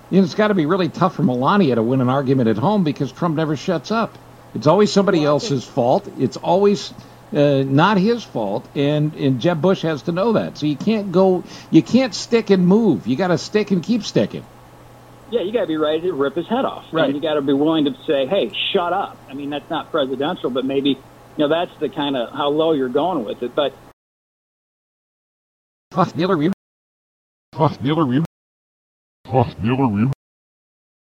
You know, it's got to be really tough for Melania to win an argument at home because Trump never shuts up. It's always somebody else's fault. It's always not his fault, and Jeb Bush has to know that. So you can't stick and move. You got to stick and keep sticking. Yeah, you got to be ready to rip his head off. Right. And you got to be willing to say, hey, shut up. I mean, that's not presidential, but maybe, that's the kind of how low you're going with it. But Hillary.